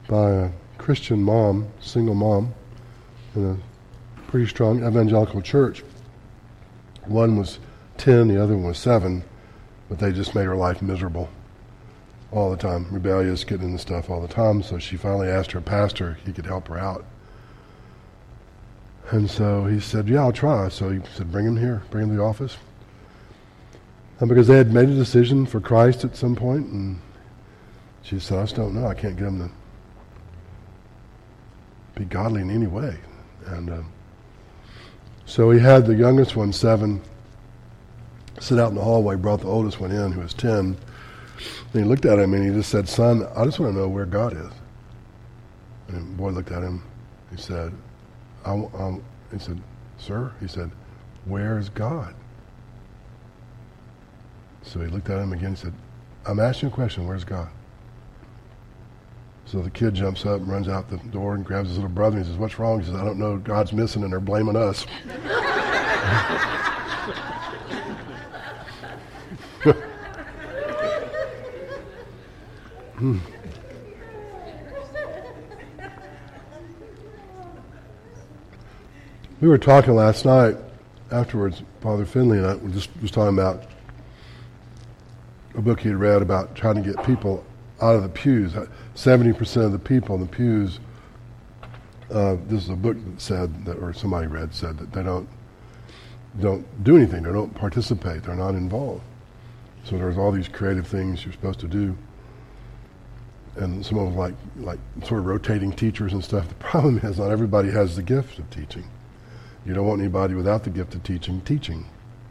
by a Christian mom, single mom, in a pretty strong evangelical church. One was 10, the other one was 7, but they just made her life miserable all the time, rebellious, getting into stuff all the time. So she finally asked her pastor if he could help her out. And so he said, yeah, I'll try. So he said, bring him here, bring him to the office. And because they had made a decision for Christ at some point, and she said, I just don't know. I can't get him to be godly in any way. And so he had the youngest one, 7, sit out in the hallway, brought the oldest one in, who was 10. And he looked at him and he just said, son, I just want to know where God is. And the boy looked at him. He said, he said, sir, he said, where is God? So he looked at him again and said, I'm asking you a question, where's God? So the kid jumps up and runs out the door and grabs his little brother and he says, what's wrong? He says, I don't know, God's missing and they're blaming us. We were talking last night afterwards, Father Finley and I was talking about a book he had read about trying to get people out of the pews. 70% of the people in the pews, this is a book that said, that, or somebody read, said that they don't do anything, they don't participate, they're not involved. So there's all these creative things you're supposed to do. And some of them like sort of rotating teachers and stuff. The problem is not everybody has the gift of teaching. You don't want anybody without the gift of teaching.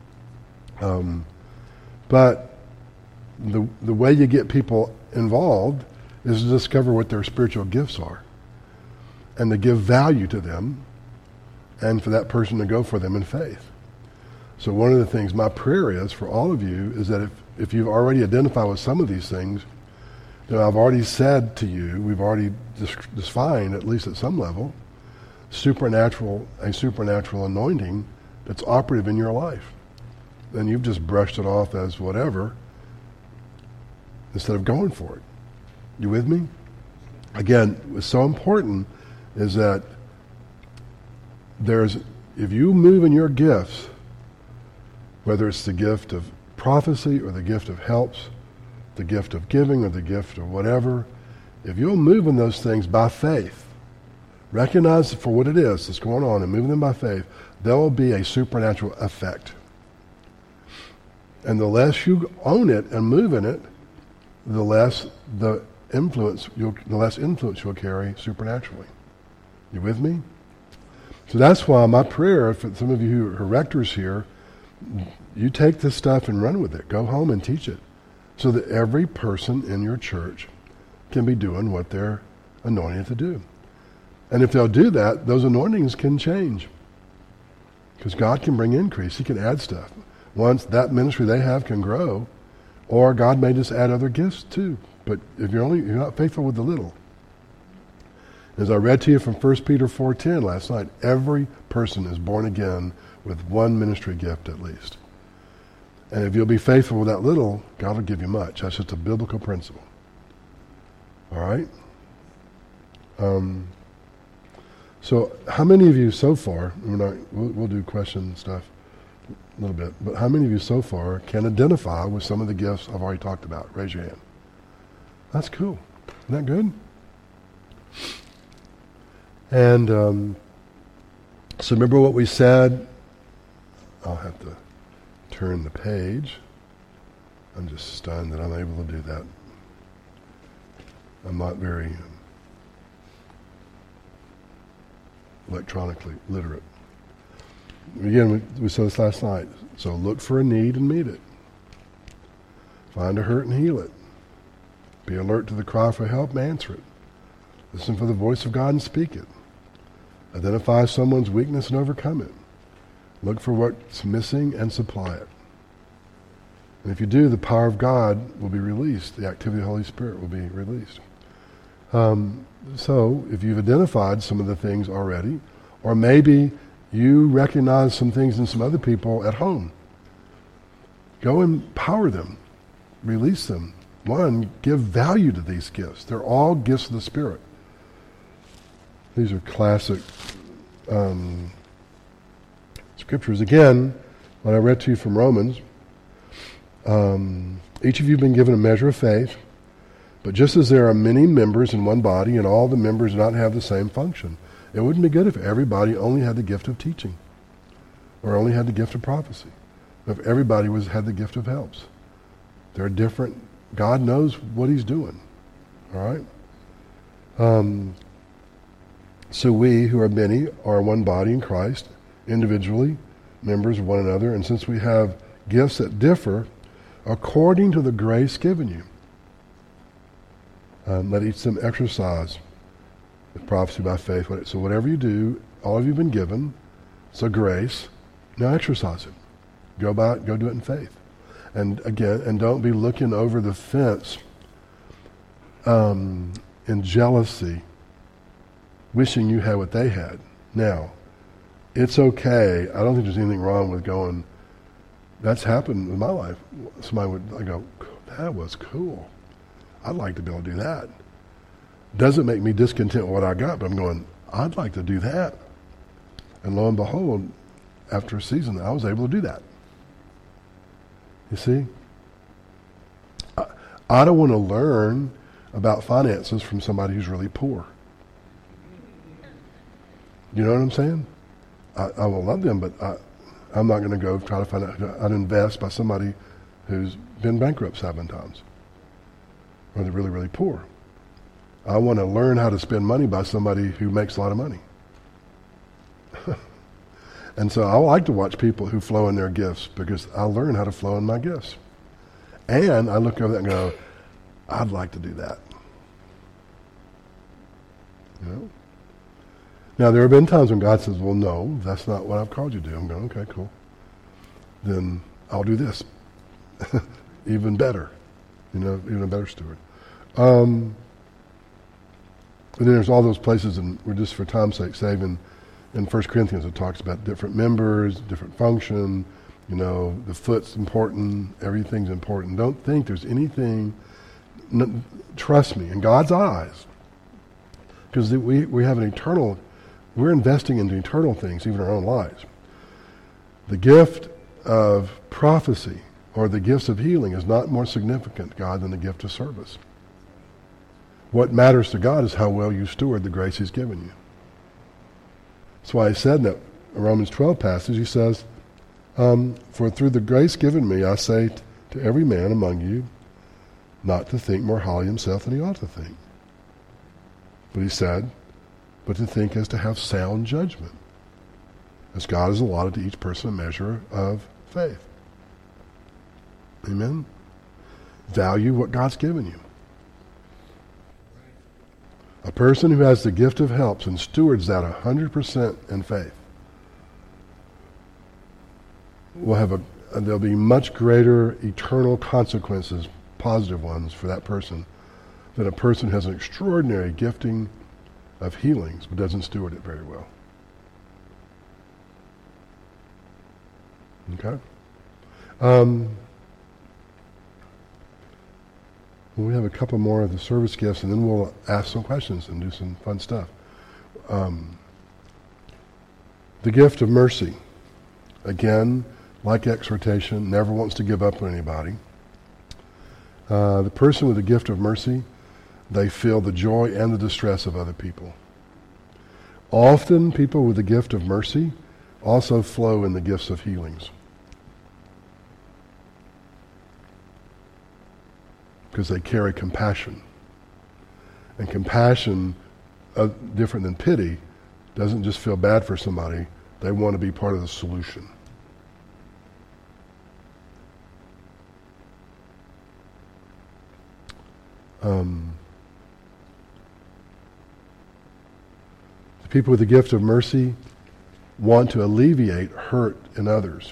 But the way you get people involved is to discover what their spiritual gifts are and to give value to them and for that person to go for them in faith. So one of the things my prayer is for all of you is that if you've already identified with some of these things, I've already said to you, we've already defined, at least at some level, a supernatural anointing that's operative in your life. And you've just brushed it off as whatever instead of going for it. You with me? Again, what's so important is that if you move in your gifts, whether it's the gift of prophecy or the gift of helps, the gift of giving or the gift of whatever, if you'll move in those things by faith, recognize for what it is that's going on and move them by faith, there will be a supernatural effect. And the less you own it and move in it, the less influence you'll carry supernaturally. You with me? So that's why my prayer for some of you who are rectors here, you take this stuff and run with it. Go home and teach it so that every person in your church can be doing what they're anointed to do. And if they'll do that, those anointings can change. Because God can bring increase. He can add stuff. Once that ministry they have can grow, or God may just add other gifts too. But if you're not faithful with the little. As I read to you from 1 Peter 4:10 last night, every person is born again with one ministry gift at least. And if you'll be faithful with that little, God will give you much. That's just a biblical principle. All right? So how many of you so far, we'll do question stuff a little bit, but how many of you so far can identify with some of the gifts I've already talked about? Raise your hand. That's cool. Isn't that good? And so remember what we said. I'll have to turn the page. I'm just stunned that I'm able to do that. I'm not very electronically literate. Again, we said this last night. So look for a need and meet it. Find a hurt and heal it. Be alert to the cry for help and answer it. Listen for the voice of God and speak it. Identify someone's weakness and overcome it. Look for what's missing and supply it. And if you do, the power of God will be released. The activity of the Holy Spirit will be released. So if you've identified some of the things already, or maybe you recognize some things in some other people at home, go empower them, release them. One, give value to these gifts. They're all gifts of the Spirit. These are classic scriptures. Again, what I read to you from Romans, each of you have been given a measure of faith, but just as there are many members in one body and all the members do not have the same function, it wouldn't be good if everybody only had the gift of teaching or only had the gift of prophecy, if everybody had the gift of helps. They're different. God knows what he's doing. All right? So we, who are many, are one body in Christ, individually, members of one another, and since we have gifts that differ according to the grace given you, let each of them exercise with prophecy by faith. So whatever you do, all of you have been given, so grace, now exercise it. Go do it in faith. And again, and don't be looking over the fence in jealousy, wishing you had what they had. Now, it's okay. I don't think there's anything wrong with going, that's happened in my life. Somebody I go, that was cool. I'd like to be able to do that. Doesn't make me discontent with what I got, but I'm going, I'd like to do that. And lo and behold, after a season, I was able to do that. You see? I don't want to learn about finances from somebody who's really poor. You know what I'm saying? I will love them, but I'm not going to go try to find out how to invest by somebody who's been bankrupt 7 times. Or they're really, really poor. I want to learn how to spend money by somebody who makes a lot of money. And so I like to watch people who flow in their gifts because I learn how to flow in my gifts. And I look over that and go, I'd like to do that. You know? Now, there have been times when God says, well, no, that's not what I've called you to do. I'm going, okay, cool. Then I'll do this. Even better. You know, even a better steward. And then there's all those places, and we're just for time's sake saving, in 1 Corinthians it talks about different members, different function, you know, the foot's important, everything's important. Don't think there's anything, trust me, in God's eyes, because we have an eternal, we're investing into eternal things, even our own lives. The gift of prophecy or the gifts of healing is not more significant to God than the gift of service. What matters to God is how well you steward the grace he's given you. That's why he said in that Romans 12 passage, he says, for through the grace given me, I say to every man among you, not to think more highly of himself than he ought to think. But he said, but to think as to have sound judgment, as God has allotted to each person a measure of faith. Amen? Value what God's given you. A person who has the gift of helps and stewards that 100% in faith will have there'll be much greater eternal consequences, positive ones, for that person than a person who has an extraordinary gifting of healings but doesn't steward it very well. Okay? We have a couple more of the service gifts, and then we'll ask some questions and do some fun stuff. The gift of mercy. Again, like exhortation, never wants to give up on anybody. The person with the gift of mercy, they feel the joy and the distress of other people. Often, people with the gift of mercy also flow in the gifts of healings. Because they carry compassion. And compassion, different than pity, doesn't just feel bad for somebody. They want to be part of the solution. The people with the gift of mercy want to alleviate hurt in others.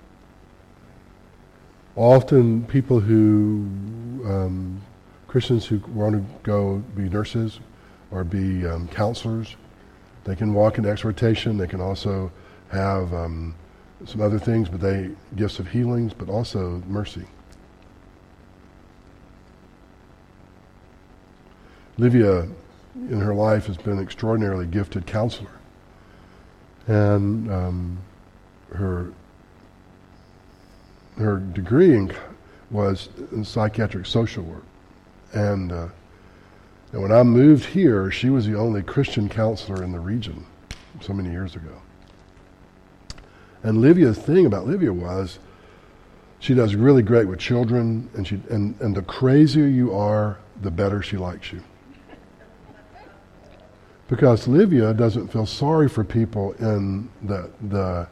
Often people who, Christians who want to go be nurses or be counselors, they can walk in exhortation, they can also have some other things, but gifts of healings, but also mercy. Livia in her life has been an extraordinarily gifted counselor. And her degree was in psychiatric social work. And when I moved here, she was the only Christian counselor in the region so many years ago. And Livia's thing about Livia was she does really great with children, and the crazier you are, the better she likes you. Because Livia doesn't feel sorry for people in the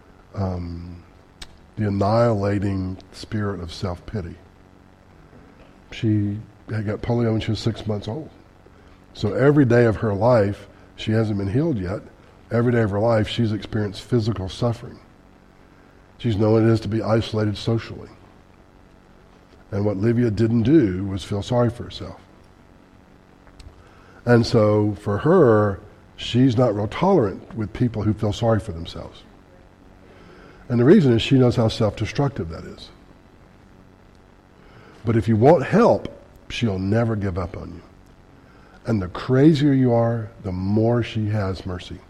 annihilating spirit of self-pity. She had got polio when she was 6 months old. So every day of her life, she hasn't been healed yet. Every day of her life, she's experienced physical suffering. She's known what it is to be isolated socially. And what Livia didn't do was feel sorry for herself. And so for her, she's not real tolerant with people who feel sorry for themselves. And the reason is she knows how self-destructive that is. But if you want help, she'll never give up on you. And the crazier you are, the more she has mercy.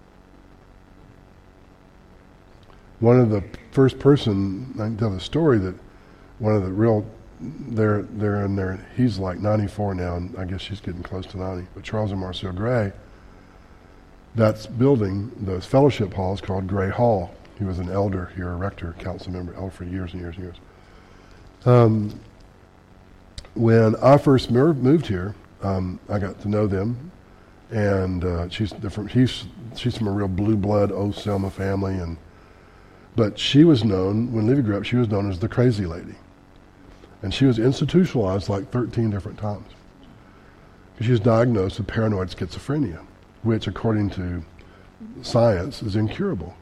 One of the first person, I can tell the story that one of the real, they're in there, he's like 94 now, and I guess she's getting close to 90, but Charles and Marcel Gray, that's building, those fellowship halls called Gray Hall. He was an elder here, a rector, council member, elder for years and years and years. When I first moved here, I got to know them, and she's from a real blue blood Old Selma family, but she was known, when Livy grew up, she was known as the crazy lady. And she was institutionalized like 13 different times. She was diagnosed with paranoid schizophrenia, which according to science is incurable.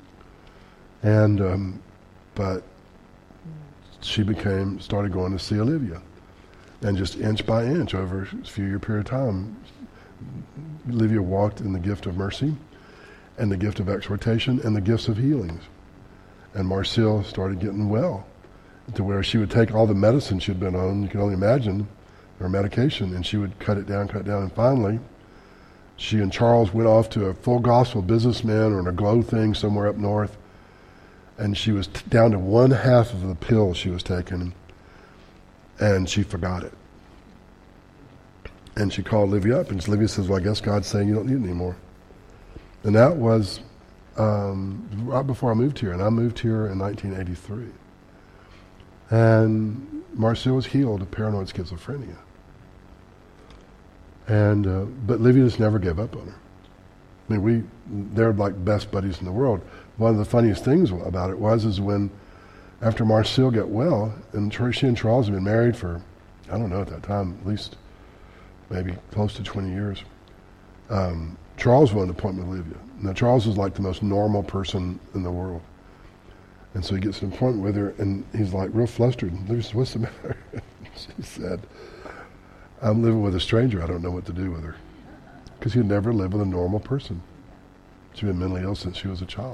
And, but she started going to see Olivia. And just inch by inch over a few year period of time, Olivia walked in the gift of mercy and the gift of exhortation and the gifts of healings. And Marcel started getting well to where she would take all the medicine she'd been on, you can only imagine, her medication, and she would cut it down, and finally she and Charles went off to a full gospel businessman or in a glow thing somewhere up north, and she was down to 1/2 of the pill she was taking, and she forgot it. And she called Livy up, and Livy says, well, I guess God's saying you don't need it anymore. And that was right before I moved here, and I moved here in 1983. And Marcel was healed of paranoid schizophrenia. And but Livy just never gave up on her. I mean, they're like best buddies in the world. One of the funniest things about it is when, after Marcel got well, and she and Charles had been married for, I don't know at that time, at least maybe close to 20 years. Charles wanted an appointment with Olivia. Now Charles is like the most normal person in the world. And so he gets an appointment with her, and he's like real flustered. And Olivia says, what's the matter? She said, I'm living with a stranger. I don't know what to do with her. Because he'd never lived with a normal person. She'd been mentally ill since she was a child.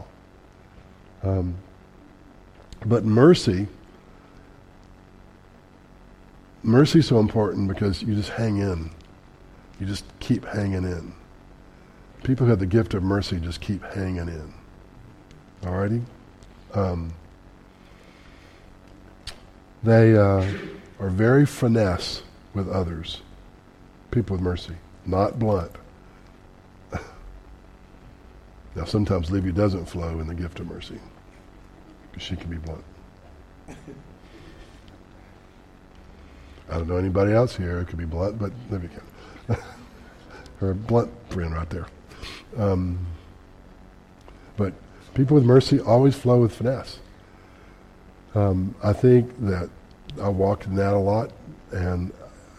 But mercy's so important because you just hang in. You just keep hanging in. People who have the gift of mercy just keep hanging in. Alrighty? They are very finesse with others. People with mercy. Not blunt. Now sometimes Livy doesn't flow in the gift of mercy. Because she can be blunt. I don't know anybody else here who could be blunt, but Livy can. Her blunt friend right there. But people with mercy always flow with finesse. I think that I walked in that a lot, and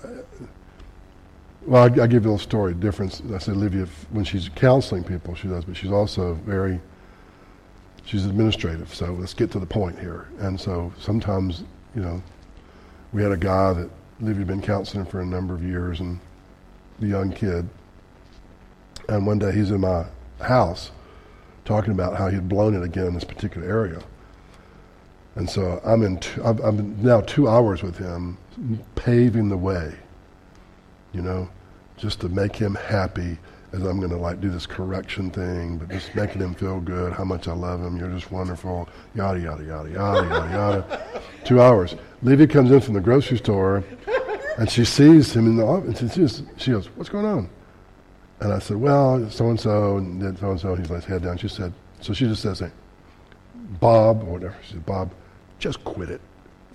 I give you a little story. Difference. I said Olivia, when she's counseling people, she does, but she's also she's administrative. So let's get to the point here. And so sometimes, we had a guy that Olivia had been counseling for a number of years, and the young kid. And one day he's in my house talking about how he'd blown it again in this particular area. And so I'm now 2 hours with him paving the way, just to make him happy as I'm going to like do this correction thing, but just making him feel good, how much I love him, you're just wonderful, yada, yada, yada, yada, yada, yada. 2 hours. Levy comes in from the grocery store, and she sees him in the office, and she goes, what's going on? And I said, well, so-and-so, and then so-and-so, and he's like, head down. She said, so she just says, Bob, or whatever, she said, Bob, just quit it.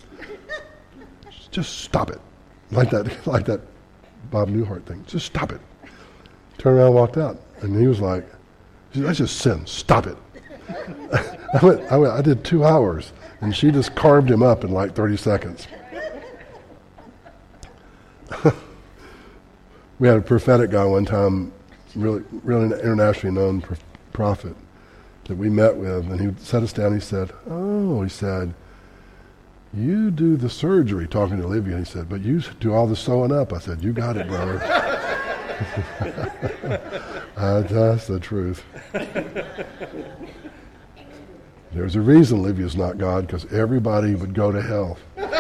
Just stop it. Like that Bob Newhart thing. Just stop it. Turned around and walked out. And he was like, that's just sin. Stop it. I did 2 hours. And she just carved him up in like 30 seconds. We had a prophetic guy one time, really internationally known prophet that we met with. And he sat us down. He said, you do the surgery, talking to Olivia. He said, but you do all the sewing up. I said, you got it, brother. That's the truth. There's a reason Olivia's not God, because everybody would go to hell.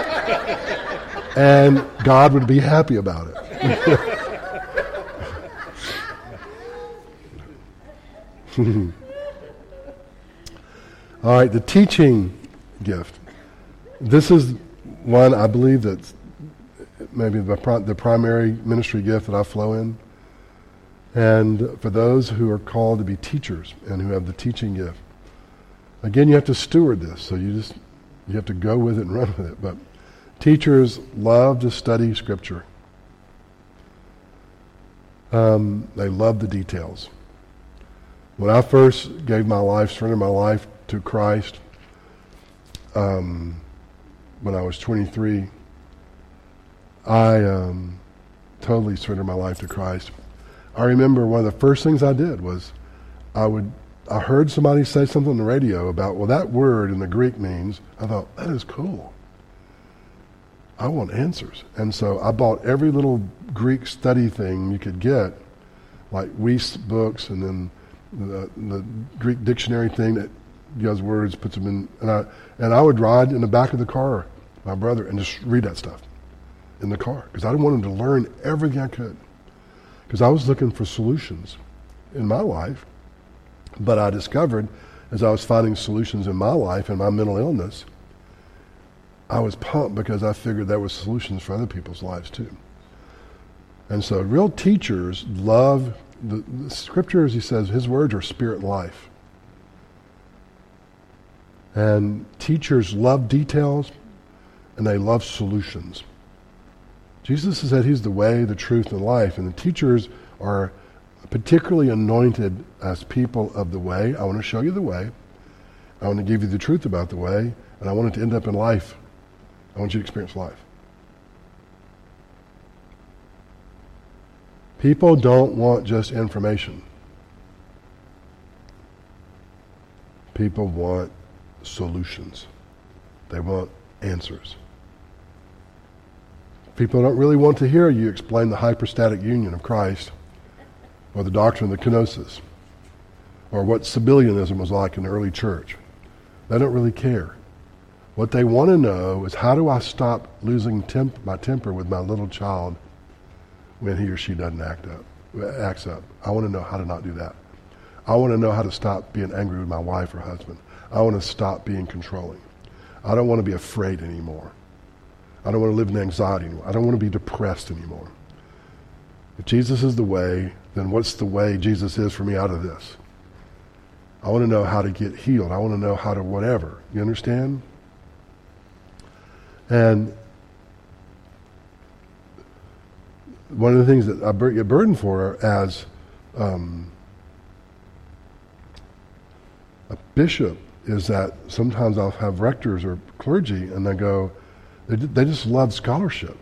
And God would be happy about it. All right, the teaching gift. This is one I believe that's maybe the primary ministry gift that I flow in. And for those who are called to be teachers and who have the teaching gift, again, you have to steward this. So you have to go with it and run with it. But teachers love to study Scripture. They love the details. When I first surrendered my life to Christ, when I was 23, I totally surrendered my life to Christ. I remember one of the first things I did was I heard somebody say something on the radio about, well, that word in the Greek means, I thought, that is cool. I want answers. And so I bought every little Greek study thing you could get, like Weiss books, and then the Greek dictionary thing that gives words, puts them in, and I would ride in the back of the car, my brother, and just read that stuff in the car, because I didn't want him to learn everything I could, because I was looking for solutions in my life. But I discovered, as I was finding solutions in my life and my mental illness, I was pumped because I figured there were solutions for other people's lives too. And so real teachers love the Scriptures. He says his words are spirit and life. And teachers love details, and they love solutions. Jesus said he's the way, the truth, and the life, and the teachers are particularly anointed as people of the way. I want to show you the way. I want to give you the truth about the way, and I want it to end up in life. I want you to experience life. People don't want just information. People want solutions. They want answers. People don't really want to hear you explain the hypostatic union of Christ, or the doctrine of the kenosis, or what Sabellianism was like in the early church. They don't really care. What they want to know is, how do I stop losing my temper with my little child when he or she acts up? I want to know how to not do that. I want to know how to stop being angry with my wife or husband. I want to stop being controlling. I don't want to be afraid anymore. I don't want to live in anxiety anymore. I don't want to be depressed anymore. If Jesus is the way, then what's the way Jesus is for me out of this? I want to know how to get healed. I want to know how to whatever. You understand? And one of the things that I get burdened for as a bishop is that sometimes I'll have rectors or clergy, and they just love scholarship.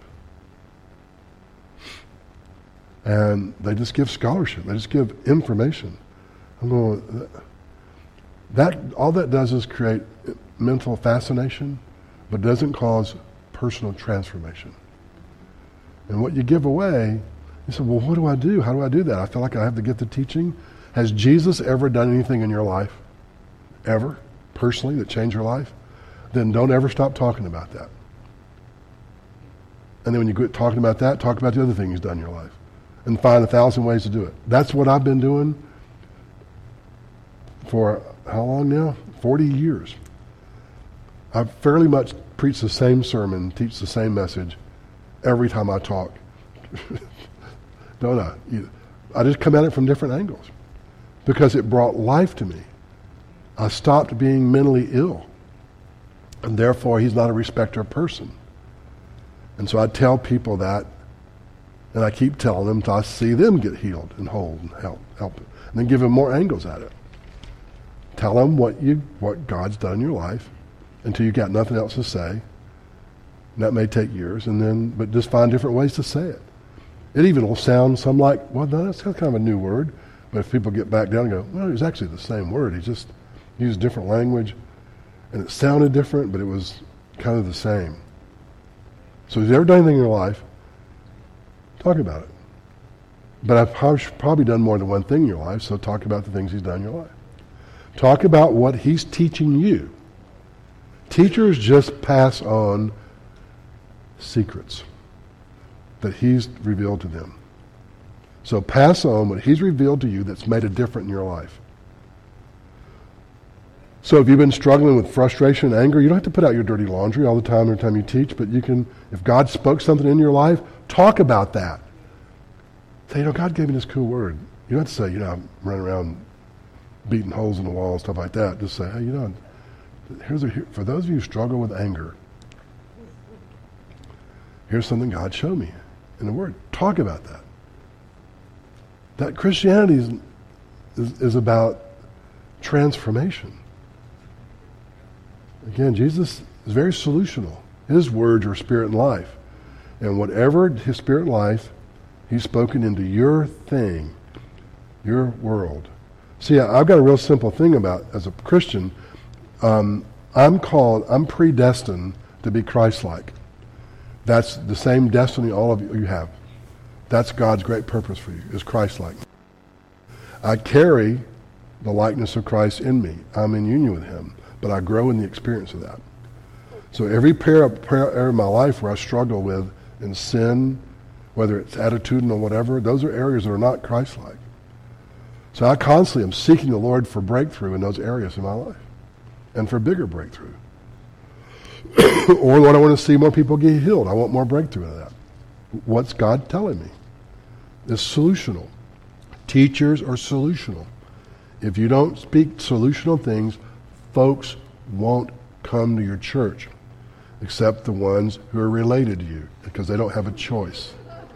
And they just give scholarship. They just give information. I'm going, all that does is create mental fascination, but doesn't cause personal transformation. And what you give away, you say, well, what do I do? How do I do that? I feel like I have to get the teaching. Has Jesus ever done anything in your life? Ever? Personally, that changed your life? Then don't ever stop talking about that. And then when you quit talking about that, talk about the other thing he's done in your life. and find 1,000 ways to do it. That's what I've been doing for how long now? 40 years. I fairly much preach the same sermon, teach the same message every time I talk. Don't I? I just come at it from different angles because it brought life to me. I stopped being mentally ill, and therefore he's not a respecter of person. And so I tell people that, and I keep telling them until I see them get healed and whole and help it, and then give them more angles at it. Tell them what God's done in your life until you got nothing else to say. And that may take years, but just find different ways to say it. It even will sound some like, well, no, that's kind of a new word. But if people get back down and go, well, it was actually the same word. He just used different language, and it sounded different, but it was kind of the same. So if you've ever done anything in your life, talk about it. But I've probably done more than one thing in your life, so talk about the things he's done in your life. Talk about what he's teaching you. Teachers just pass on secrets that he's revealed to them. So pass on what he's revealed to you that's made a difference in your life. So if you've been struggling with frustration and anger, you don't have to put out your dirty laundry all the time every time you teach, but you can, if God spoke something in your life, talk about that. Say, God gave me this cool word. You don't have to say, I'm running around beating holes in the wall and stuff like that. Just say, hey, for those of you who struggle with anger, here's something God showed me in the Word. Talk about that. That Christianity is about transformation. Again, Jesus is very solutional. His words are spirit and life. And whatever his spirit and life, he's spoken into your thing, your world. See, I've got a real simple thing about, as a Christian, I'm predestined to be Christ-like. That's the same destiny all of you have. That's God's great purpose for you, is Christ-like. I carry the likeness of Christ in me. I'm in union with him, but I grow in the experience of that. So every area of my life where I struggle with in sin, whether it's attitudinal or whatever, those are areas that are not Christ-like. So I constantly am seeking the Lord for breakthrough in those areas in my life and for bigger breakthrough. Or when I want to see more people get healed, I want more breakthrough in that. What's God telling me? It's solutional. Teachers are solutional. If you don't speak solutional things, folks won't come to your church except the ones who are related to you because they don't have a choice.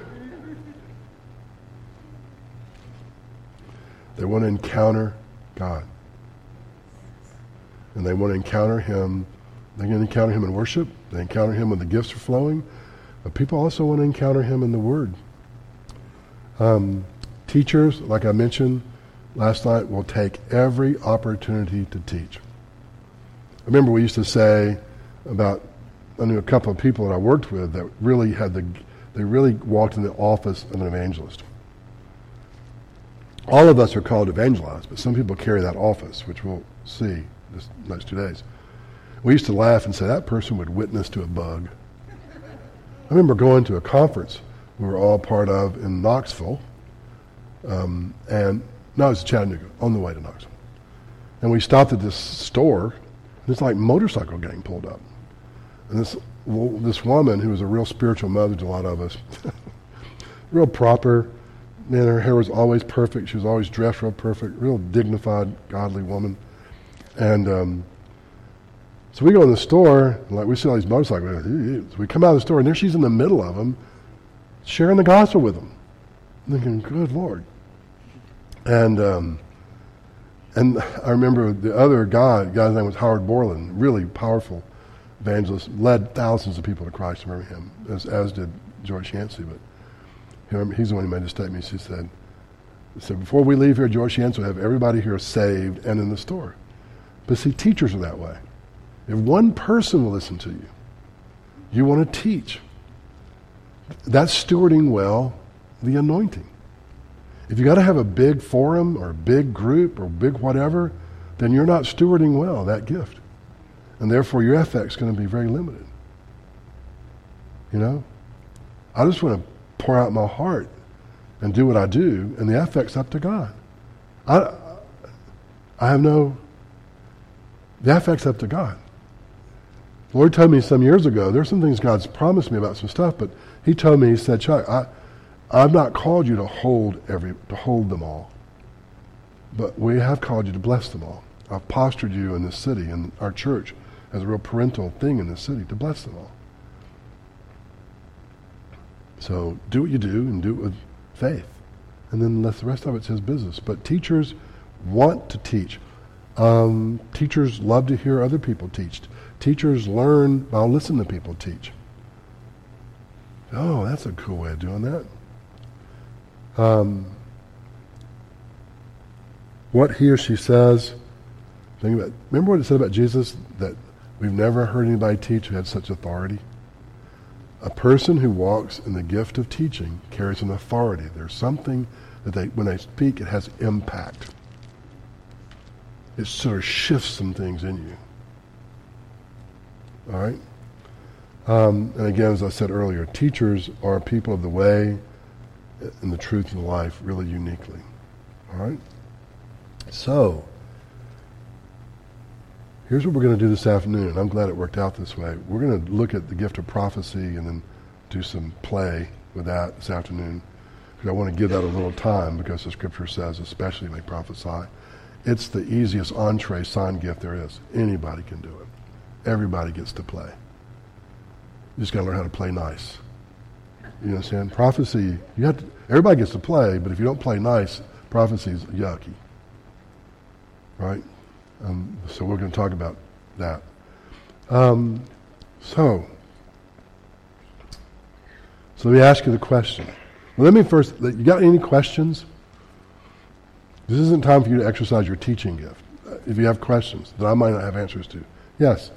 They want to encounter God. And they want to encounter him. They're going to encounter him in worship. They encounter him when the gifts are flowing. But people also want to encounter him in the Word. Teachers, like I mentioned last night, will take every opportunity to teach. I remember we used to say about, I knew a couple of people that I worked with that really they really walked in the office of an evangelist. All of us are called to evangelize, but some people carry that office, which we'll see this next 2 days. We used to laugh and say that person would witness to a bug. I remember going to a conference we were all part of in Knoxville, it was Chattanooga, on the way to Knoxville. And we stopped at this store, and this motorcycle gang pulled up. And this woman, who was a real spiritual mother to a lot of us, real proper, man, her hair was always perfect. She was always dressed real perfect, real dignified, godly woman. And so we go in the store, and we see all these motorcycles. So we come out of the store, and there she's in the middle of them, sharing the gospel with them. Thinking, good Lord. And I remember the other guy's name was Howard Borland, really powerful evangelist, led thousands of people to Christ. I remember him, as did George Yancey. But he's the one who made the statement. He said, before we leave here, George Yancey will have everybody here saved and in the store. But see, teachers are that way. If one person will listen to you, you want to teach. That's stewarding well the anointing. If you got to have a big forum or a big group or big whatever, then you're not stewarding well that gift. And therefore your effect's going to be very limited. I just want to pour out my heart and do what I do, and the affect's up to God. I have no, the affect's up to God. The Lord told me some years ago, there's some things God's promised me about some stuff, but he told me, he said, Chuck, I've not called you to hold them all, but we have called you to bless them all. I've postured you in this city, in our church, as a real parental thing in this city, to bless them all. So do what you do, and do it with faith. And then the rest of it's his business. But teachers want to teach. Teachers love to hear other people teach. Teachers learn by listening to people teach. Oh, that's a cool way of doing that. What he or she says, remember what it said about Jesus, that we've never heard anybody teach who had such authority? A person who walks in the gift of teaching carries an authority. There's something that when they speak, it has impact. It sort of shifts some things in you. All right? And again, as I said earlier, teachers are people of the way and the truth and the life really uniquely. All right? So, here's what we're going to do this afternoon. I'm glad it worked out this way. We're going to look at the gift of prophecy and then do some play with that this afternoon. Because I want to give that a little time, because the scripture says, especially may prophesy. It's the easiest entree sign gift there is. Anybody can do it. Everybody gets to play. You just got to learn how to play nice. You understand? Prophecy, everybody gets to play, but if you don't play nice, prophecy is yucky. Right? So we're going to talk about that. So let me ask you the question. Well, let me first, you got any questions? This isn't time for you to exercise your teaching gift. If you have questions that I might not have answers to. Yes?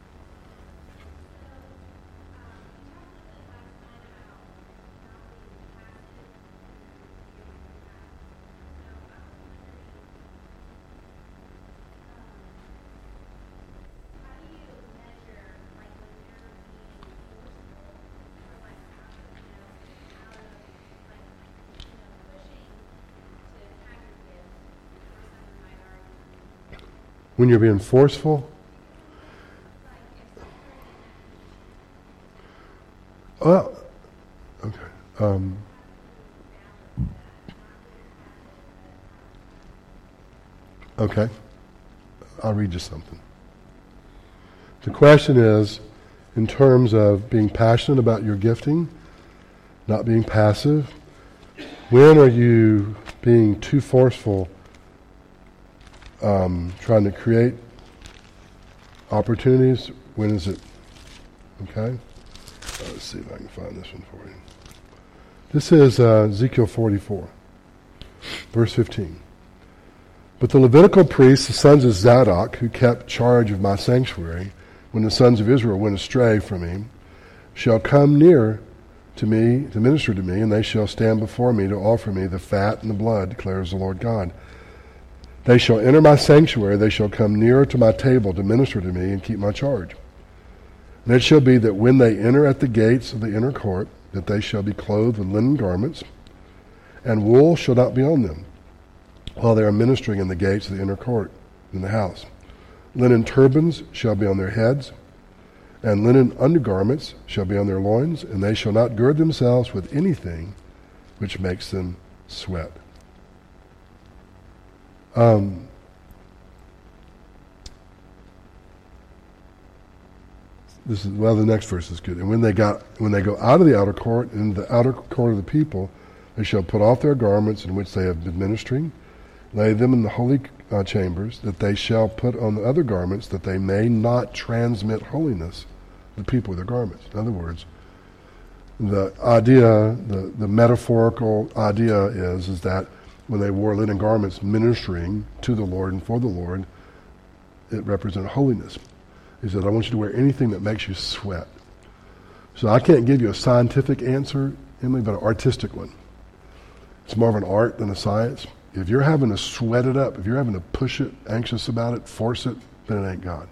When you're being forceful? Well, okay. Okay. I'll read you something. The question is, in terms of being passionate about your gifting, not being passive, when are you being too forceful, trying to create opportunities? When is it? Okay? Let's see if I can find this one for you. This is Ezekiel 44, verse 15. But the Levitical priests, the sons of Zadok, who kept charge of my sanctuary, when the sons of Israel went astray from me, shall come near to me to minister to me, and they shall stand before me to offer me the fat and the blood, declares the Lord God. They shall enter my sanctuary, they shall come nearer to my table to minister to me and keep my charge. And it shall be that when they enter at the gates of the inner court, that they shall be clothed with linen garments, and wool shall not be on them, while they are ministering in the gates of the inner court in the house. Linen turbans shall be on their heads, and linen undergarments shall be on their loins, and they shall not gird themselves with anything which makes them sweat. The next verse is good. And when they go out of the outer court, in the outer court of the people, they shall put off their garments in which they have been ministering, lay them in the holy chambers, that they shall put on the other garments, that they may not transmit holiness to the people with their garments. In other words, the idea, the metaphorical idea is that when they wore linen garments ministering to the Lord and for the Lord, it represented holiness. He said, I want you to wear anything that makes you sweat. So I can't give you a scientific answer, Emily, but an artistic one. It's more of an art than a science. If you're having to sweat it up, if you're having to push it, anxious about it, force it, then it ain't God.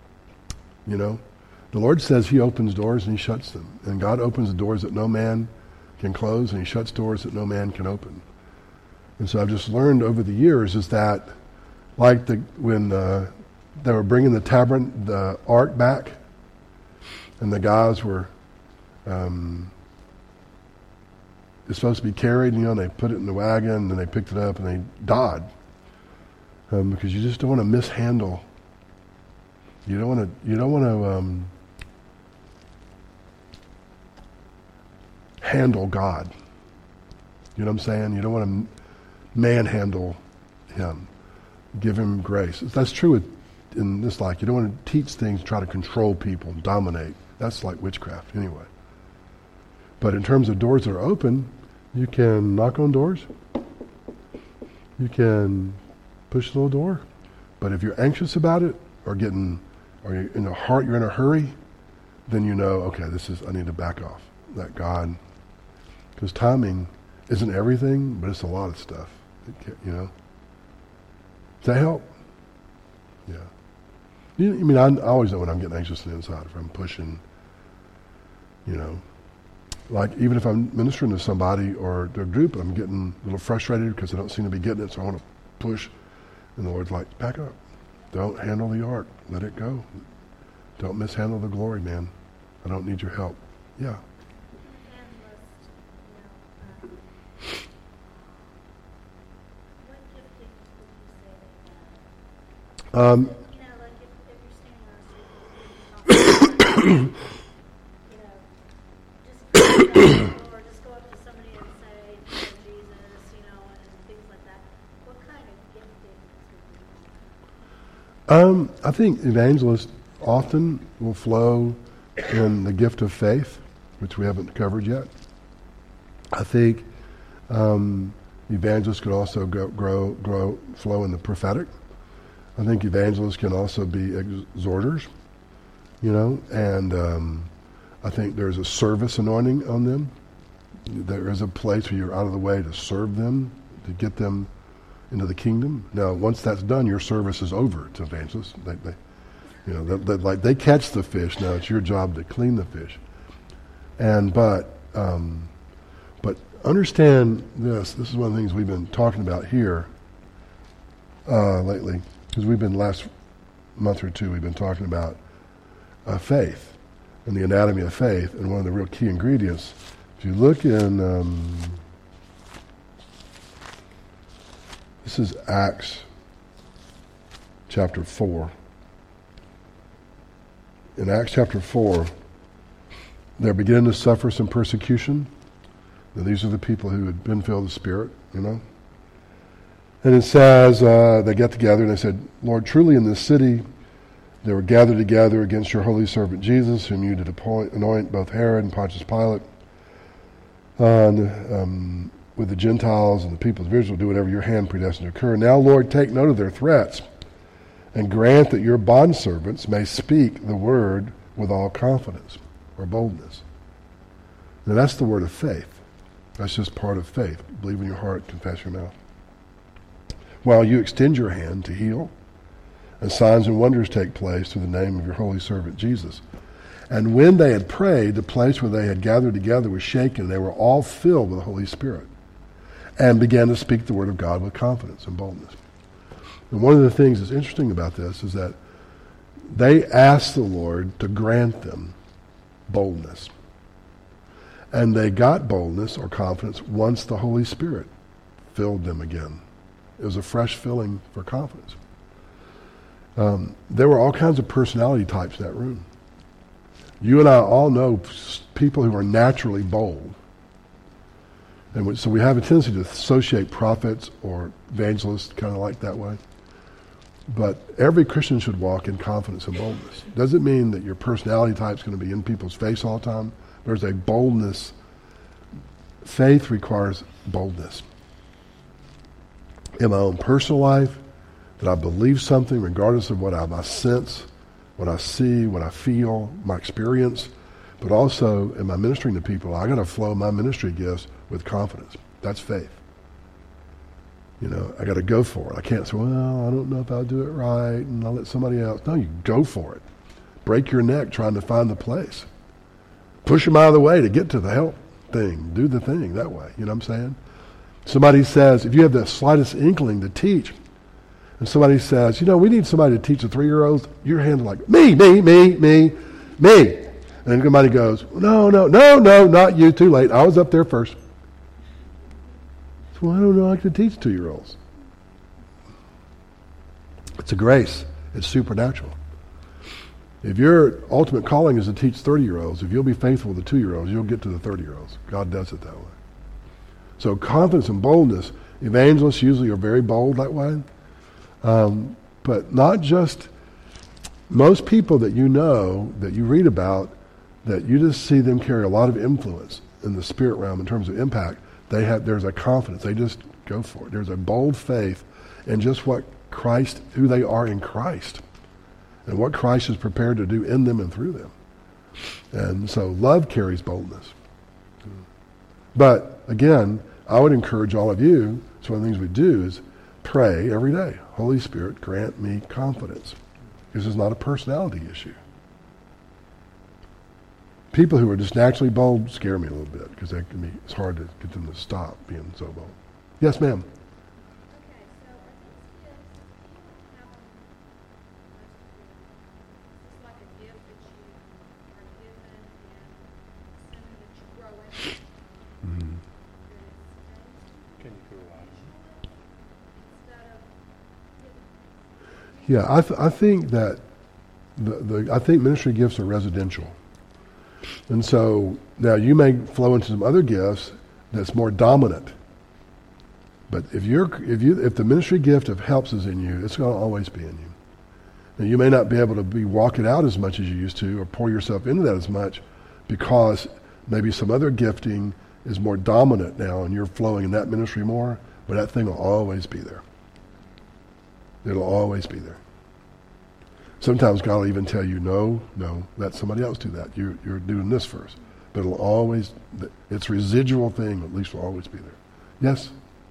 You know? The Lord says he opens doors and he shuts them. And God opens the doors that no man can close, and he shuts doors that no man can open. And so I've just learned over the years is that, like when they were bringing the ark back, and the guys were it's supposed to be carried, and they put it in the wagon, and then they picked it up and they died, because you just don't want to mishandle. You don't want to handle God. You know what I'm saying? You don't want to manhandle him. Give him grace. That's true in this life. You don't want to teach things, try to control people, dominate. That's like witchcraft anyway. But in terms of doors that are open, you can knock on doors. You can push the little door. But if you're anxious about it, or you're in a hurry, then you know, okay, I need to back off. That God, because timing isn't everything, but it's a lot of stuff. Does that help? Yeah. I always know when I'm getting anxious on the inside, if I'm pushing, like even if I'm ministering to somebody or to a group, I'm getting a little frustrated because I don't seem to be getting it, so I want to push. And the Lord's like, back up. Don't handle the ark. Let it go. Don't mishandle the glory, man. I don't need your help. Yeah. Like if you're standing on a street, or just go up to somebody and say, Jesus, and things like that. What kind of gifting is I think evangelists often will flow in the gift of faith, which we haven't covered yet. I think evangelists could also flow in the prophetic. I think evangelists can also be exhorters, and I think there's a service anointing on them. There is a place where you're out of the way to serve them, to get them into the kingdom. Now, once that's done, your service is over to evangelists. They catch the fish. Now it's your job to clean the fish. But understand this. This is one of the things we've been talking about here lately. Because last month or two, we've been talking about faith and the anatomy of faith. And one of the real key ingredients, if you look in, this is Acts chapter 4. In Acts chapter 4, they're beginning to suffer some persecution. Now, these are the people who had been filled with the Spirit, And it says, they got together and they said, Lord, truly in this city they were gathered together against your holy servant Jesus, whom you did anoint, both Herod and Pontius Pilate, with the Gentiles and the people of Israel, do whatever your hand predestined to occur. Now, Lord, take note of their threats, and grant that your bondservants may speak the word with all confidence or boldness. Now, that's the word of faith. That's just part of faith. Believe in your heart, confess your mouth. While you extend your hand to heal, and signs and wonders take place through the name of your holy servant Jesus. And when they had prayed, the place where they had gathered together was shaken, and they were all filled with the Holy Spirit, and began to speak the word of God with confidence and boldness. And one of the things that's interesting about this is that they asked the Lord to grant them boldness. And they got boldness or confidence once the Holy Spirit filled them again. It was a fresh filling for confidence. There were all kinds of personality types in that room. You and I all know people who are naturally bold. And so we have a tendency to associate prophets or evangelists kind of like that way. But every Christian should walk in confidence and boldness. Doesn't mean that your personality type is going to be in people's face all the time. There's a boldness. Faith requires boldness. In my own personal life, that I believe something regardless of what I sense, what I see, what I feel, my experience, but also in my ministering to people, I got to flow my ministry gifts with confidence. That's faith. I got to go for it. I can't say, well, I don't know if I'll do it right, and I'll let somebody else. No, you go for it. Break your neck trying to find the place. Push them out of the way to get to the help thing. Do the thing that way. You know what I'm saying? Somebody says, if you have the slightest inkling to teach, and somebody says, we need somebody to teach the 3-year-olds, your hands are like, me. And somebody goes, no, not you, too late. I was up there first. So I don't know how to teach 2-year-olds. It's a grace. It's supernatural. If your ultimate calling is to teach 30-year-olds, if you'll be faithful to the 2-year-olds, you'll get to the 30-year-olds. God does it that way. So confidence and boldness, evangelists usually are very bold that way. But not just most people that you know, that you read about, that you just see them carry a lot of influence in the spirit realm in terms of impact. There's a confidence. They just go for it. There's a bold faith in just who they are in Christ, and what Christ is prepared to do in them and through them. And so love carries boldness. But again, I would encourage all of you, it's one of the things we do is pray every day. Holy Spirit, grant me confidence. This is not a personality issue. People who are just naturally bold scare me a little bit because it's hard to get them to stop being so bold. Yes, ma'am. Yeah, I think that I think ministry gifts are residential, and so now you may flow into some other gifts that's more dominant. But if the ministry gift of helps is in you, it's going to always be in you. Now you may not be able to walk it out as much as you used to, or pour yourself into that as much, because maybe some other gifting is more dominant now, and you're flowing in that ministry more. But that thing will always be there. It'll always be there. Sometimes God will even tell you, no, let somebody else do that. You're doing this first. But it'll always, its residual thing at least will always be there. Yes?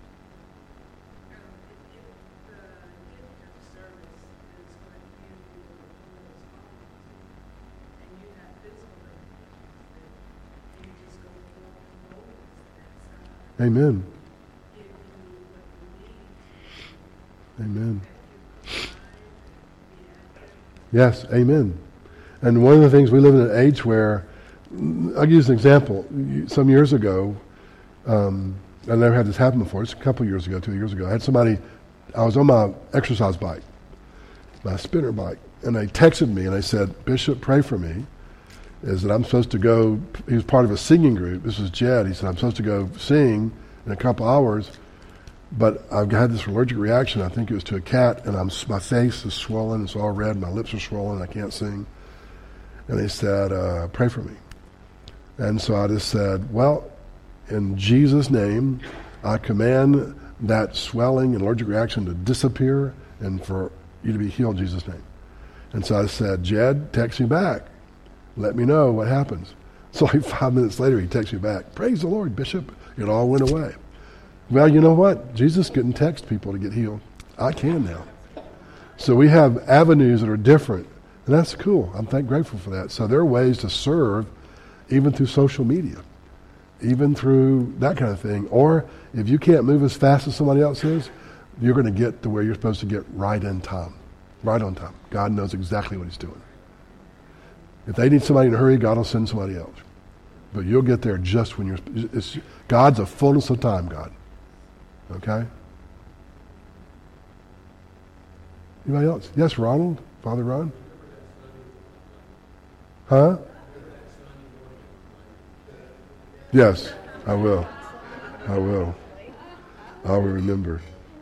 Amen. Amen. Yes, amen. And one of the things, we live in an age where, I'll use an example. Some years ago, I never had this happen before. It's a couple years ago, 2 years ago. I was on my exercise bike, my spinner bike, and they texted me and they said, Bishop, pray for me. Is that I'm supposed to go, he was part of a singing group. This was Jed. He said, I'm supposed to go sing in a couple hours, but I've had this allergic reaction. I think it was to a cat, and my face is swollen. It's all red. My lips are swollen. I can't sing. And they said, pray for me. And so I just said, well, in Jesus' name, I command that swelling and allergic reaction to disappear and for you to be healed in Jesus' name. And so I said, Jed, text me back. Let me know what happens. So like 5 minutes later, he texts me back. Praise the Lord, Bishop. It all went away. Well, you know what? Jesus couldn't text people to get healed. I can now. So we have avenues that are different. And that's cool. I'm grateful for that. So there are ways to serve even through social media, even through that kind of thing. Or if you can't move as fast as somebody else is, you're going to get to where you're supposed to get right in time. Right on time. God knows exactly what he's doing. If they need somebody in a hurry, God will send somebody else. But you'll get there just when God's a fullness of time, God. Okay? Anybody else? Yes, Ronald? Father Ron? Huh? Yes, I will. I will. I will remember.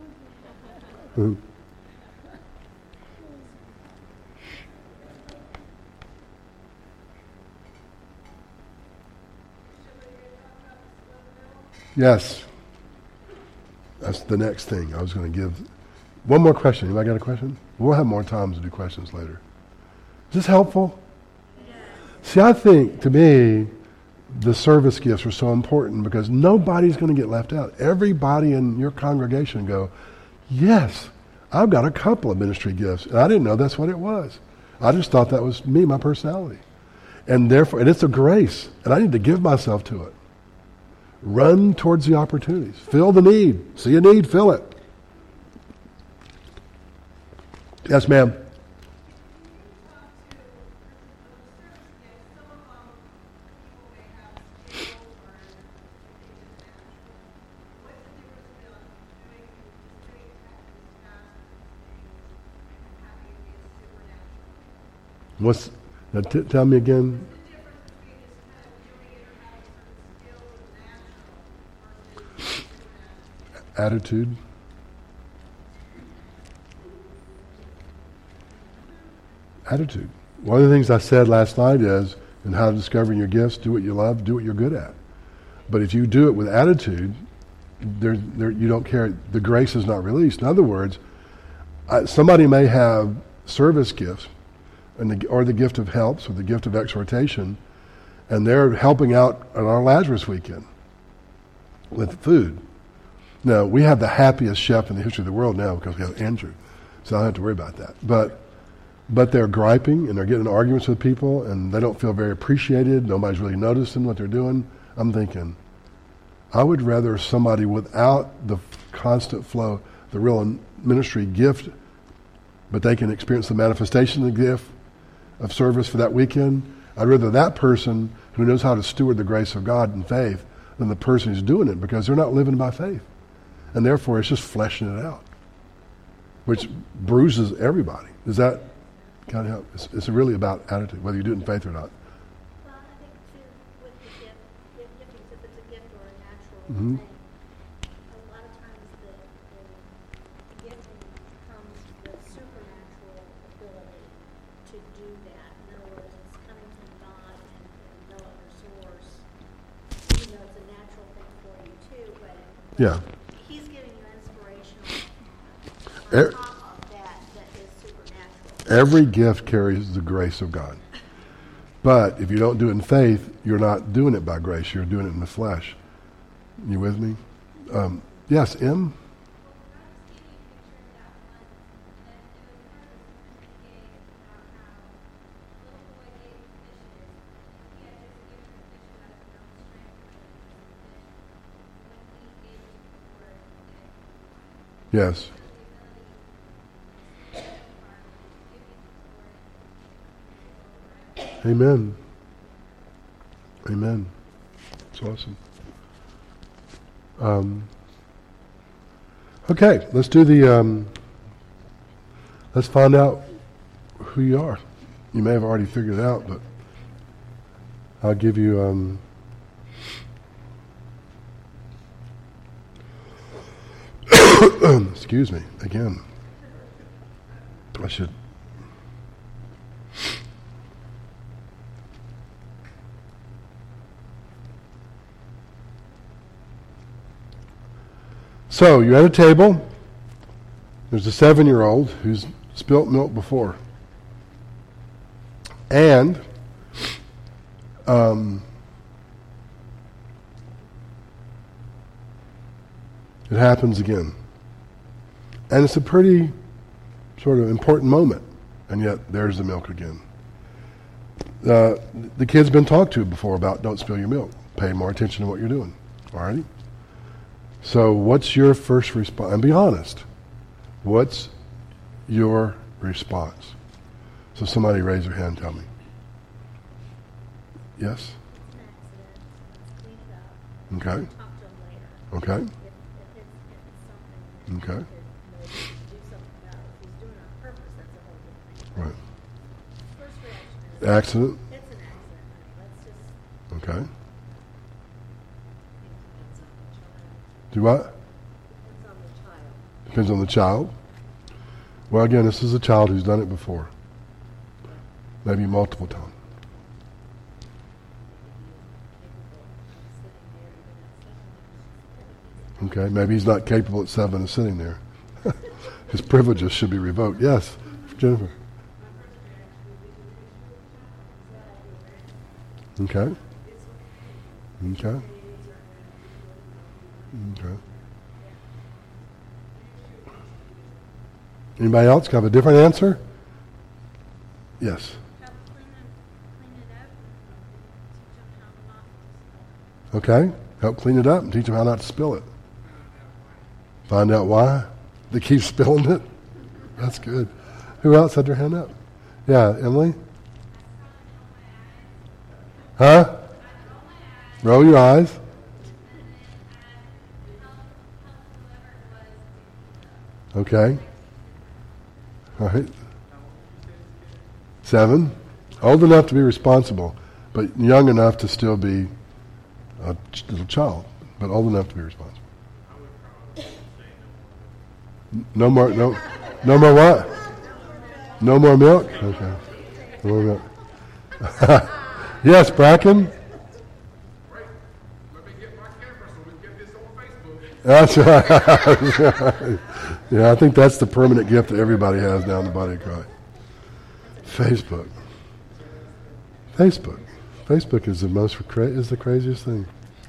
Yes. That's the next thing I was going to give. One more question. Anybody got a question? We'll have more time to do questions later. Is this helpful? Yes. See, I think, to me, the service gifts are so important because nobody's going to get left out. Everybody in your congregation go, yes, I've got a couple of ministry gifts. And I didn't know that's what it was. I just thought that was me, my personality. And therefore, and it's a grace. And I need to give myself to it. Run towards the opportunities. Fill the need. See a need, fill it. Yes, ma'am. Tell me again. Attitude. Attitude. One of the things I said last night is, in how discovering your gifts, do what you love, do what you're good at. But if you do it with attitude, you don't care. The grace is not released. In other words, somebody may have service gifts, or the gift of helps, or the gift of exhortation, and they're helping out on our Lazarus weekend with food. Now, we have the happiest chef in the history of the world now because we have Andrew, so I don't have to worry about that. But they're griping, and they're getting in arguments with people, and they don't feel very appreciated. Nobody's really noticing what they're doing. I'm thinking, I would rather somebody without the constant flow, the real ministry gift, but they can experience the manifestation of the gift of service for that weekend. I'd rather that person who knows how to steward the grace of God in faith than the person who's doing it, because they're not living by faith. And therefore, it's just fleshing it out, which bruises everybody. Does that kind of help? It's really about attitude, whether you do it in faith or not. Well, I think too, with the giftings, if it's a gift or a natural Mm-hmm. thing, a lot of times the gifting comes with supernatural ability to do that. In other words, it's coming from God and no other source. Even though it's a natural thing for you too, but Yeah. He's giving you inspiration Er- on top of that is supernatural. Every gift carries the grace of God. But if you don't do it in faith, you're not doing it by grace. You're doing it in the flesh. You with me? Yes, M? Yes. Amen. Amen. It's awesome. Okay, let's do the, let's find out who you are. You may have already figured it out, but I'll give you, excuse me, again. I should. So, you're at a table. There's a 7-year-old who's spilt milk before. And it happens again. And it's a pretty sort of important moment. And yet, there's the milk again. The kid's been talked to before about don't spill your milk. Pay more attention to what you're doing. All right? So what's your first response? And be honest. What's your response? So somebody raise their hand and tell me. Yes? Okay. Talk to him later. Okay. If it's something Okay. that do something about. If he's doing it on purpose, that's a whole different thing. Right. First reaction is Accident. it's an accident, honey. Let's just Okay. think it's on the child. Do what? It's on the child. Depends on the child. Well, again, this is a child who's done it before. Maybe multiple times. Okay, maybe he's not capable at 7 of sitting there. His privileges should be revoked. Yes, Jennifer. Okay. Okay. Okay. Anybody else have a different answer? Yes. Help clean it up and teach them how to not. Okay. Help clean it up and teach them how not to spill it. Find out why they keep spilling it. That's good. Who else had their hand up? Yeah, Emily? Huh? Roll your eyes. Okay. All right. 7. Old enough to be responsible, but young enough to still be a little child, but old enough to be responsible. No more what? No more milk? Okay. No more milk. Yes, Bracken? Let me get my camera so we can get this on Facebook. That's right. Yeah, I think that's the permanent gift that everybody has now in the body of Christ. Facebook. Facebook is the craziest thing.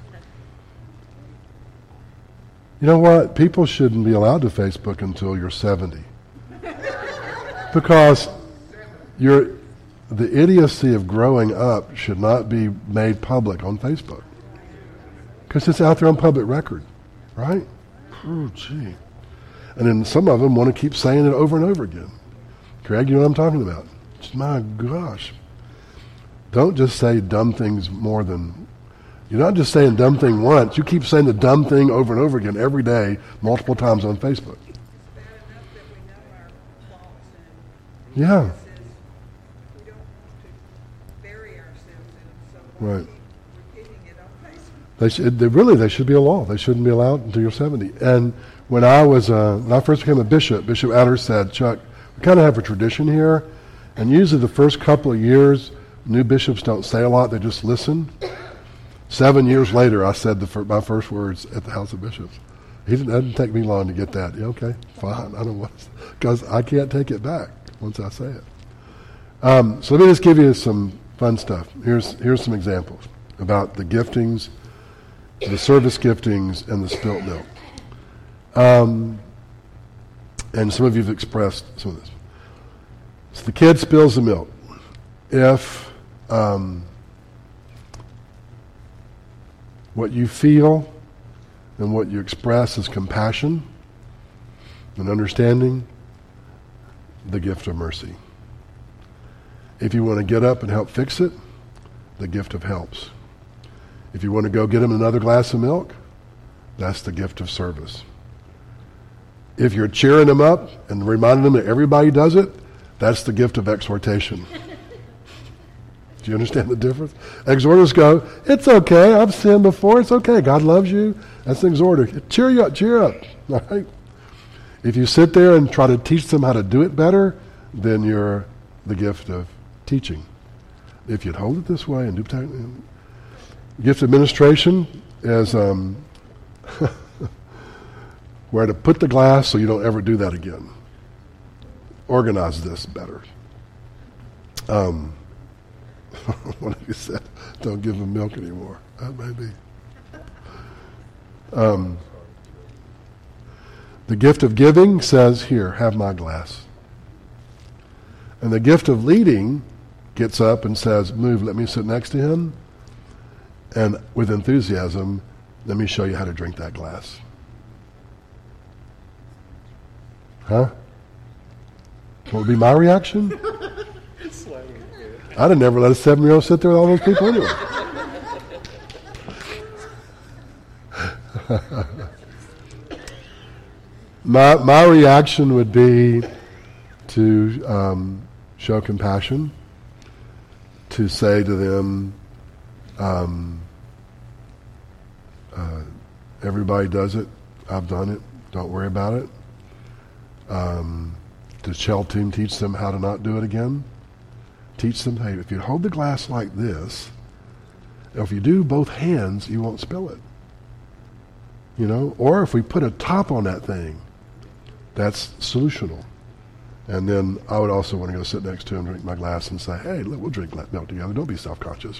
You know what? People shouldn't be allowed to Facebook until you're 70. Because the idiocy of growing up should not be made public on Facebook. Because it's out there on public record. Right? Oh, gee. And then some of them want to keep saying it over and over again. Craig, you know what I'm talking about? My gosh. Don't just say dumb things more than... You're not just saying dumb thing once. You keep saying the dumb thing over and over again every day, multiple times on Facebook. It's bad enough that we know our faults and Yeah. weaknesses. We don't want to bury ourselves in them, so we'll Right. keep repeating it on Facebook. They should be a law. They shouldn't be allowed until you're 70. And when I first became a bishop, Bishop Adler said, Chuck, we kind of have a tradition here, and usually the first couple of years, new bishops don't say a lot, they just listen. 7 years later, I said my first words at the House of Bishops. It didn't take me long to get that. Yeah, okay, fine. I don't want because I can't take it back once I say it. So let me just give you some fun stuff. Here's some examples about the giftings, the service giftings, and the spilt milk. And some of you have expressed some of this. So the kid spills the milk. If what you feel and what you express is compassion and understanding, the gift of mercy. If you want to get up and help fix it, the gift of helps. If you want to go get him another glass of milk, that's the gift of service. If you're cheering them up and reminding them that everybody does it, that's the gift of exhortation. Do you understand the difference? Exhorters go, it's okay, I've sinned before, it's okay, God loves you. That's an exhorter. Cheer you up, cheer up. All right? If you sit there and try to teach them how to do it better, then you're the gift of teaching. If you'd hold it this way and do gift of administration is where to put the glass so you don't ever do that again. Organize this better. What have you said? Don't give them milk anymore. That may be. The gift of giving says, here, have my glass. And the gift of leading gets up and says, move, let me sit next to him. And with enthusiasm, let me show you how to drink that glass. Huh? What would be my reaction? I'd have never let a 7-year-old sit there with all those people anyway. My reaction would be to show compassion, to say to them, everybody does it, I've done it, don't worry about it. To Shell Team teach them how to not do it again. Teach them, hey, if you hold the glass like this, if you do both hands, you won't spill it. You know, or if we put a top on that thing, that's solutional. And then I would also want to go sit next to him, drink my glass, and say, hey, look, we'll drink milk together. Don't be self-conscious.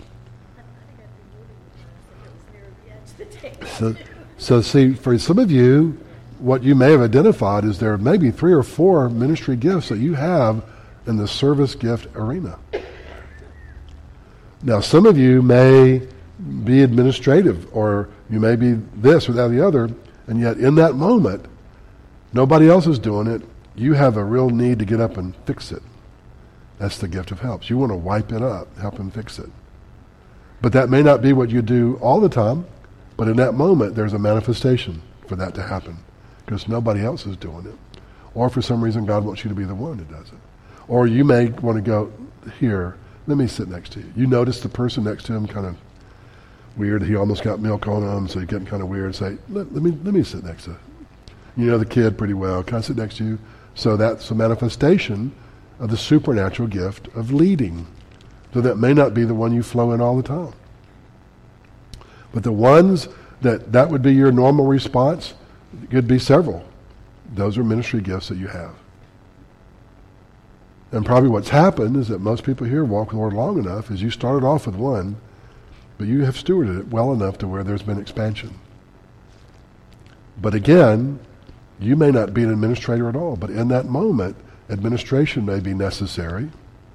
So see, for some of you, what you may have identified is there may be 3 or 4 ministry gifts that you have in the service gift arena. Now, some of you may be administrative, or you may be this or that or the other, and yet in that moment, nobody else is doing it. You have a real need to get up and fix it. That's the gift of helps. You want to wipe it up, help him fix it. But that may not be what you do all the time, but in that moment, there's a manifestation for that to happen, because nobody else is doing it. Or for some reason, God wants you to be the one who does it. Or you may want to go, here, let me sit next to you. You notice the person next to him kind of weird. He almost got milk on him, so you're getting kind of weird. Say, let me sit next to you. You know the kid pretty well. Can I sit next to you? So that's a manifestation of the supernatural gift of leading. So that may not be the one you flow in all the time. But the ones that would be your normal response, could be several. Those are ministry gifts that you have. And probably what's happened is that most people here walk with the Lord long enough is you started off with one, but you have stewarded it well enough to where there's been expansion. But again, you may not be an administrator at all, but in that moment, administration may be necessary.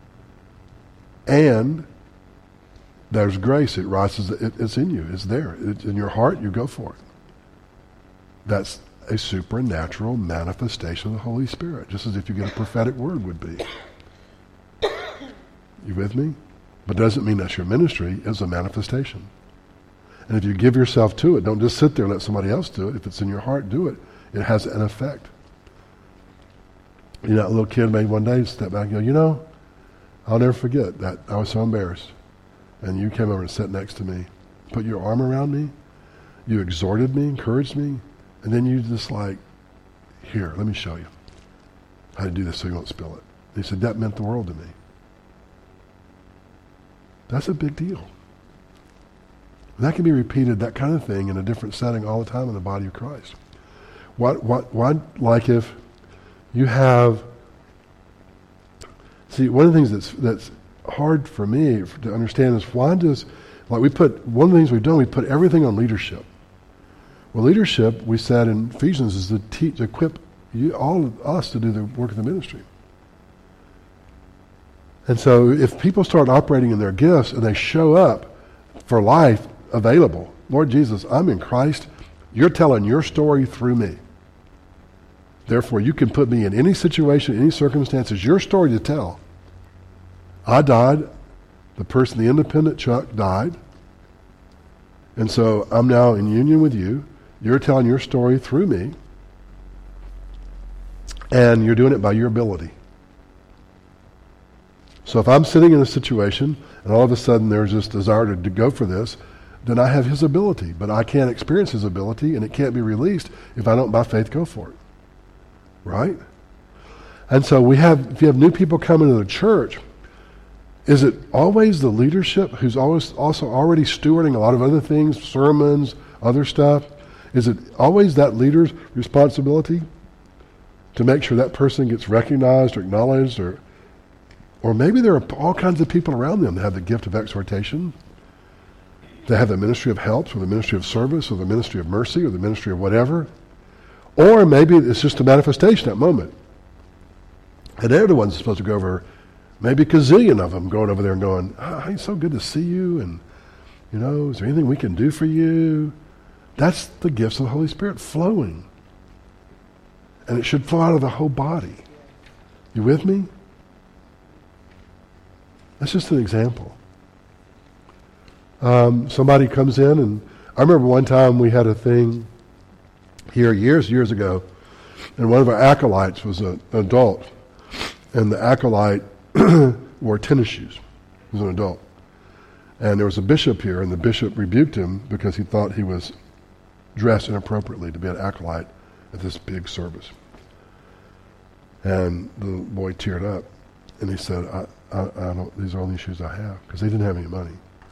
And there's grace. It rises. It's in you. It's there. It's in your heart. You go for it. That's a supernatural manifestation of the Holy Spirit, just as if you get a prophetic word would be. You with me? But it doesn't mean that's your ministry. It's a manifestation. And if you give yourself to it, don't just sit there and let somebody else do it. If it's in your heart, do it. It has an effect. You know, a little kid made one day step back and go, you know, I'll never forget that. I was so embarrassed. And you came over and sat next to me, put your arm around me, you exhorted me, encouraged me, and then you just like, here, let me show you how to do this so you won't spill it. And he said, that meant the world to me. That's a big deal. And that can be repeated, that kind of thing, in a different setting all the time in the body of Christ. What like if you have, see, one of the things that's hard for me to understand is why does, like one of the things we've done, we put everything on leadership. Well, leadership, we said in Ephesians, is to equip all of us to do the work of the ministry. And so if people start operating in their gifts and they show up for life available, Lord Jesus, I'm in Christ, you're telling your story through me. Therefore, you can put me in any situation, any circumstances, your story to tell. I died. The independent Chuck died. And so I'm now in union with you. You're telling your story through me. And you're doing it by your ability. So if I'm sitting in a situation and all of a sudden there's this desire to go for this, then I have his ability. But I can't experience his ability and it can't be released if I don't by faith go for it. Right? And so if you have new people coming to the church, is it always the leadership who's always also already stewarding a lot of other things, sermons, other stuff? Is it always that leader's responsibility to make sure that person gets recognized or acknowledged? Or maybe there are all kinds of people around them that have the gift of exhortation, that have the ministry of helps, or the ministry of service, or the ministry of mercy, or the ministry of whatever. Or maybe it's just a manifestation at that moment. And they're the ones supposed to go over, maybe a gazillion of them going over there and going, it's so good to see you, and, you know, is there anything we can do for you? That's the gifts of the Holy Spirit flowing. And it should flow out of the whole body. You with me? That's just an example. Somebody comes in, and I remember one time we had a thing here years ago, and one of our acolytes was an adult, and the acolyte wore tennis shoes. He was an adult. And there was a bishop here, and the bishop rebuked him because he thought he was dressed inappropriately to be an acolyte at this big service. And the boy teared up, and he said, I don't, these are the only shoes I have, because they didn't have any money.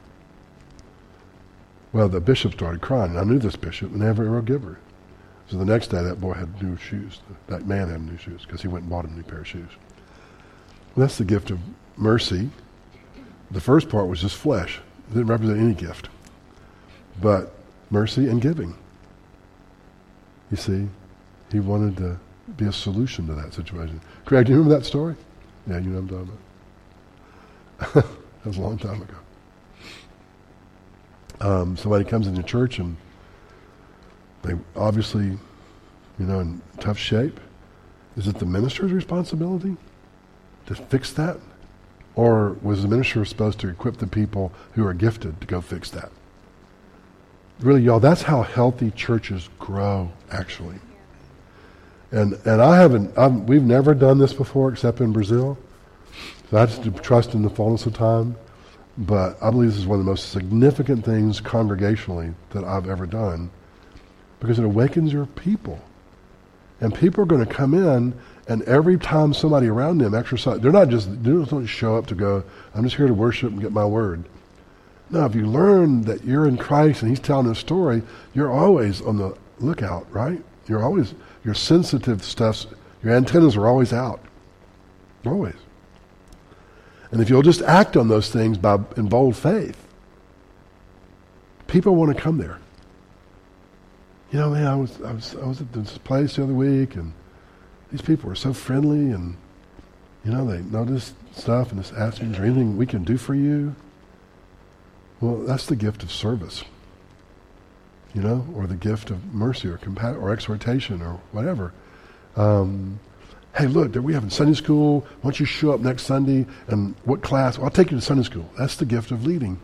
Well, the bishop started crying, and I knew this bishop, and never ever give her. So the next day, that boy had new shoes. That man had new shoes, because he went and bought him a new pair of shoes. Well, that's the gift of mercy. The first part was just flesh. It didn't represent any gift. But mercy and giving. You see, he wanted to be a solution to that situation. Craig, do you remember that story? Yeah, you know what I'm talking about. That was a long time ago. Somebody comes into church and they obviously, in tough shape. Is it the minister's responsibility to fix that? Or was the minister supposed to equip the people who are gifted to go fix that? Really, y'all, that's how healthy churches grow, actually. And we've never done this before except in Brazil. So I just trust in the fullness of time. But I believe this is one of the most significant things congregationally that I've ever done, because it awakens your people. And people are going to come in, and every time somebody around them exercise, they don't just show up to go, I'm just here to worship and get my word. No, if you learn that you're in Christ and he's telling a story, you're always on the lookout, right? Your sensitive stuff, your antennas are always out. Always. And if you'll just act on those things in bold faith, people want to come there. Man, I was at this place the other week, and these people were so friendly, and they noticed stuff and just asked me, is there anything we can do for you? Well, that's the gift of service, or the gift of mercy or compassion or exhortation or whatever. Hey, look, we have in Sunday school. Why don't you show up next Sunday? And what class? Well, I'll take you to Sunday school. That's the gift of leading.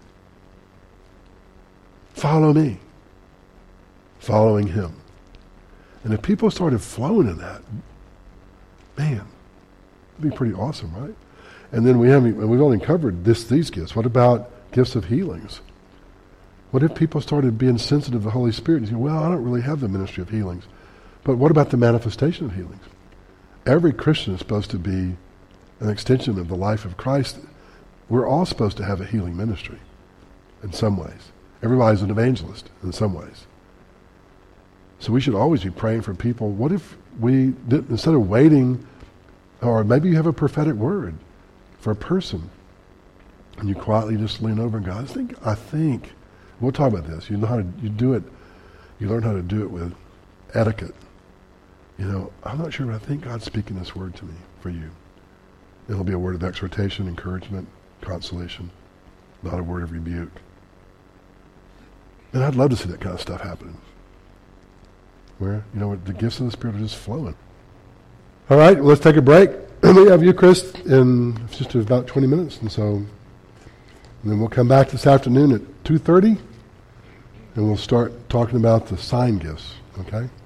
Follow me. Following him. And if people started flowing in that, man, it'd be pretty awesome, right? And then we've only covered these gifts. What about gifts of healings? What if people started being sensitive to the Holy Spirit and say, well, I don't really have the ministry of healings. But what about the manifestation of healings? Every Christian is supposed to be an extension of the life of Christ. We're all supposed to have a healing ministry in some ways. Everybody's an evangelist in some ways. So we should always be praying for people. What if we did, instead of waiting, or maybe you have a prophetic word for a person, and you quietly just lean over and go, I think, we'll talk about this. You know how to do it. You learn how to do it with etiquette. I'm not sure, but I think God's speaking this word to me for you. It'll be a word of exhortation, encouragement, consolation, not a word of rebuke. And I'd love to see that kind of stuff happening. Where, the gifts of the Spirit are just flowing. All right, well, let's take a break. We have Eucharist in just about 20 minutes. And then we'll come back this afternoon at 2:30, and we'll start talking about the sign gifts, okay?